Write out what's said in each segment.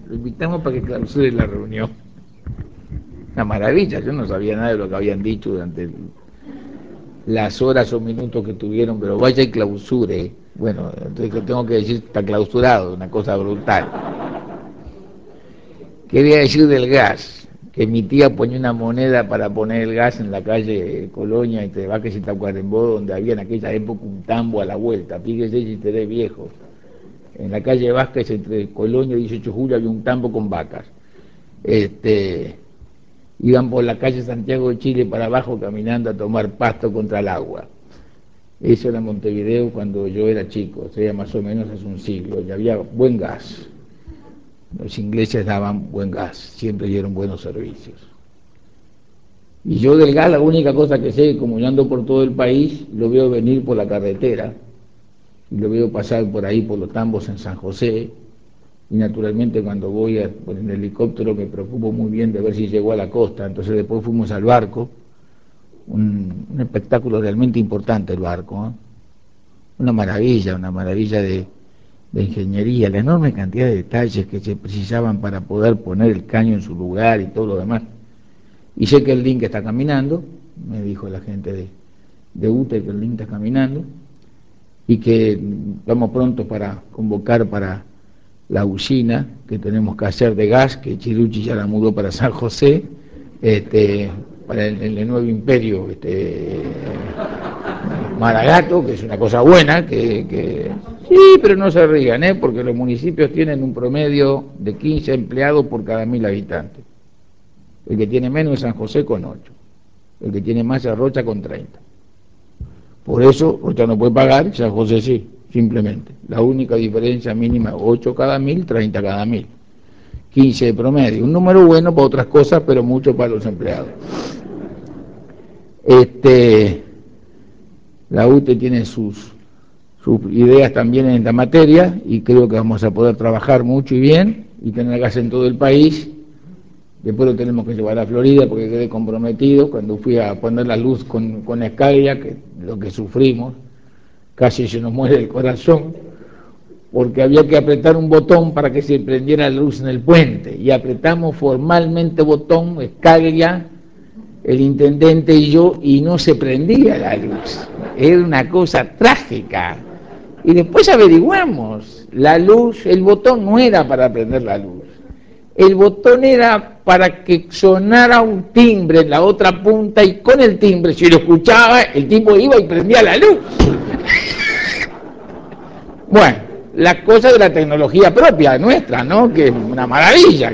Lo invitamos para que clausure la reunión. Una maravilla, yo no sabía nada de lo que habían dicho durante las horas o minutos que tuvieron, pero vaya y clausure. Bueno, entonces tengo que decir, está clausurado, una cosa brutal. Quería decir del gas, que mi tía ponía una moneda para poner el gas en la calle Colonia, entre Vázquez y Tacuarembó, donde había en aquella época un tambo a la vuelta. Fíjese si te de viejo. En la calle Vázquez, entre Colonia y 18 de Julio, había un tambo con vacas. Iban por la calle Santiago de Chile para abajo caminando a tomar pasto contra el agua. Eso era Montevideo cuando yo era chico, o sea, más o menos hace un siglo, y había buen gas. Los ingleses daban buen gas, siempre dieron buenos servicios. Y yo del gas, la única cosa que sé, como yo ando por todo el país, lo veo venir por la carretera, y lo veo pasar por ahí, por los tambos en San José, y naturalmente cuando voy en el helicóptero me preocupo muy bien de ver si llegó a la costa. Entonces después fuimos al barco, un espectáculo realmente importante el barco, ¿eh? Una maravilla de ingeniería, la enorme cantidad de detalles que se precisaban para poder poner el caño en su lugar y todo lo demás. Y sé que el Link está caminando, me dijo la gente de UTE que el Link está caminando, y que vamos pronto para convocar para la usina que tenemos que hacer de gas, que Chiruchi ya la mudó para San José, para el nuevo imperio Maragato, que es una cosa buena, sí, pero no se rían, porque los municipios tienen un promedio de 15 empleados por cada 1000 habitantes. El que tiene menos es San José con 8, el que tiene más es Rocha con 30. Por eso Rocha no puede pagar, San José sí, simplemente. La única diferencia mínima, 8 cada 1000, 30 cada 1000. 15 de promedio, un número bueno para otras cosas, pero mucho para los empleados. La UTE tiene sus ideas también en esta materia y creo que vamos a poder trabajar mucho y bien y tener gas en todo el país. Después lo tenemos que llevar a Florida porque quedé comprometido cuando fui a poner la luz con Escalia, que lo que sufrimos, casi se nos muere el corazón, porque había que apretar un botón para que se prendiera la luz en el puente, y apretamos formalmente botón, Escalia, el intendente y yo, y no se prendía la luz. Era una cosa trágica. Y después averiguamos, la luz, el botón no era para prender la luz, el botón era para que sonara un timbre en la otra punta, y con el timbre, si lo escuchaba, el tipo iba y prendía la luz. Bueno, las cosas de la tecnología propia nuestra, ¿no? Que es una maravilla.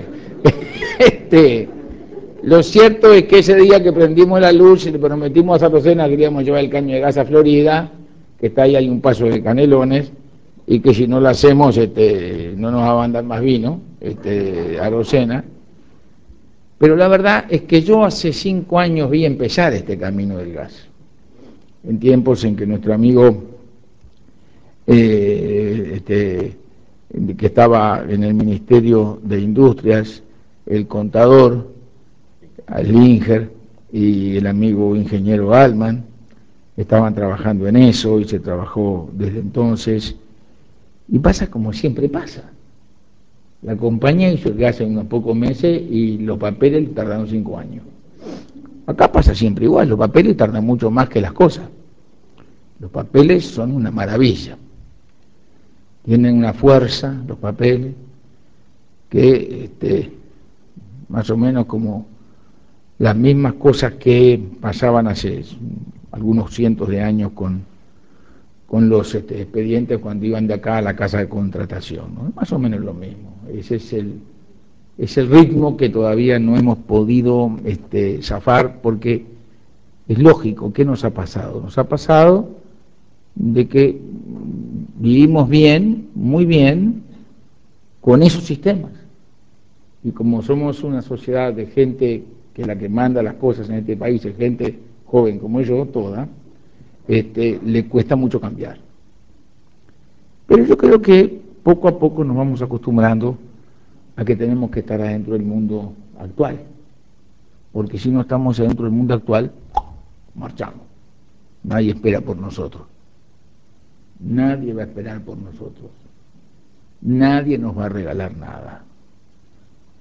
Lo cierto es que ese día que prendimos la luz y le prometimos a Sarocena que queríamos llevar el caño de gas a Florida, que está ahí, hay un paso de Canelones, y que si no lo hacemos no nos va a mandar más vino, a Rosena. Pero la verdad es que yo hace 5 años vi empezar este camino del gas, en tiempos en que nuestro amigo que estaba en el Ministerio de Industrias, el contador Alinger y el amigo ingeniero Altman estaban trabajando en eso y se trabajó desde entonces. Y pasa como siempre pasa. La compañía hizo el gas en unos pocos meses y los papeles tardaron 5 años. Acá pasa siempre igual, los papeles tardan mucho más que las cosas. Los papeles son una maravilla. Tienen una fuerza, los papeles, que más o menos como las mismas cosas que pasaban hace algunos cientos de años con los expedientes cuando iban de acá a la casa de contratación, ¿no? Más o menos lo mismo. Ese es el ritmo que todavía no hemos podido zafar, porque es lógico. ¿Qué nos ha pasado? Nos ha pasado de que vivimos bien, muy bien, con esos sistemas. Y como somos una sociedad de gente que la que manda las cosas en este país es gente joven como yo, toda, le cuesta mucho cambiar. Pero yo creo que poco a poco nos vamos acostumbrando a que tenemos que estar adentro del mundo actual. Porque si no estamos adentro del mundo actual, marchamos. Nadie espera por nosotros. Nadie va a esperar por nosotros. Nadie nos va a regalar nada.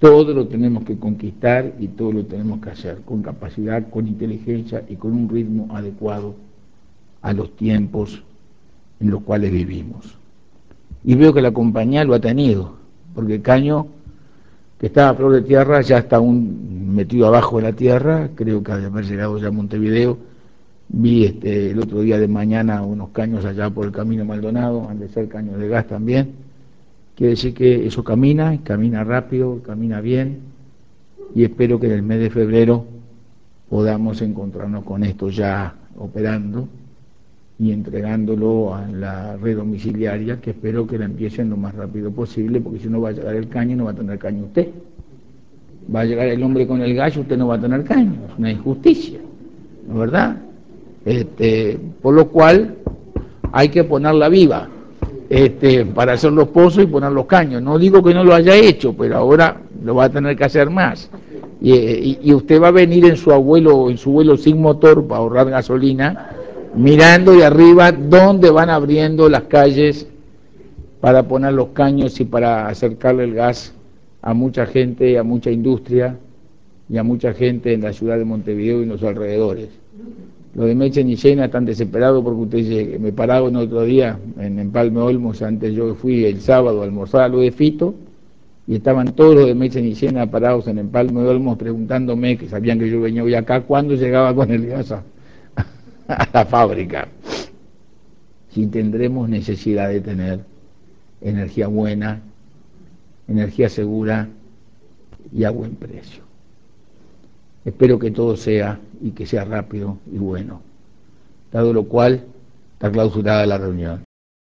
Todo lo tenemos que conquistar y todo lo tenemos que hacer con capacidad, con inteligencia y con un ritmo adecuado a los tiempos en los cuales vivimos. Y veo que la compañía lo ha tenido, porque el caño que estaba a flor de tierra ya está aún metido abajo de la tierra, creo que al haber llegado ya a Montevideo. Vi el otro día de mañana unos caños allá por el camino Maldonado, han de ser caños de gas también. Quiere decir que eso camina, camina rápido, camina bien, y espero que en el mes de febrero podamos encontrarnos con esto ya operando y entregándolo a la red domiciliaria, que espero que la empiecen lo más rápido posible, porque si no va a llegar el caño y no va a tener caño usted. Va a llegar el hombre con el gallo, usted no va a tener caño, es una injusticia, ¿no es verdad? Por lo cual hay que ponerla viva para hacer los pozos y poner los caños. No digo que no lo haya hecho, pero ahora lo va a tener que hacer más. Y usted va a venir en su vuelo sin motor para ahorrar gasolina, mirando de arriba dónde van abriendo las calles para poner los caños y para acercarle el gas a mucha gente, a mucha industria y a mucha gente en la ciudad de Montevideo y en los alrededores. Los de Mechen y Llena están desesperados porque usted dice, me pararon otro día en Empalme Olmos, antes yo fui el sábado a almorzar a lo de Fito, y estaban todos los de Mechen y Llena parados en Empalme Olmos preguntándome, que sabían que yo venía hoy acá, ¿cuándo llegaba con el gas a la fábrica? Si tendremos necesidad de tener energía buena, energía segura y a buen precio. Espero que todo sea y que sea rápido y bueno. Dado lo cual, está clausurada la reunión.